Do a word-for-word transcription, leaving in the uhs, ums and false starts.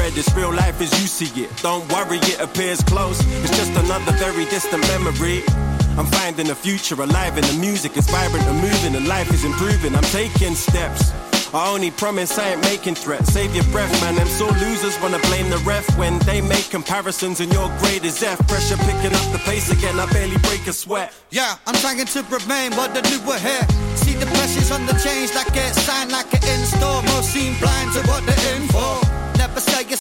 spread this real life as you see it. Don't worry, it appears close. It's just another very distant memory. I'm finding the future alive and the music is vibrant and moving and life is improving. I'm taking steps. I only promise I ain't making threats. Save your breath, man. Them sore losers wanna blame the ref when they make comparisons and your grade is F. Pressure picking up the pace again. I barely break a sweat. Yeah, I'm trying to remain what the new were here. See the pressures on the change like it, sign like it in store. Most seem blind to what they're in for. Never sell your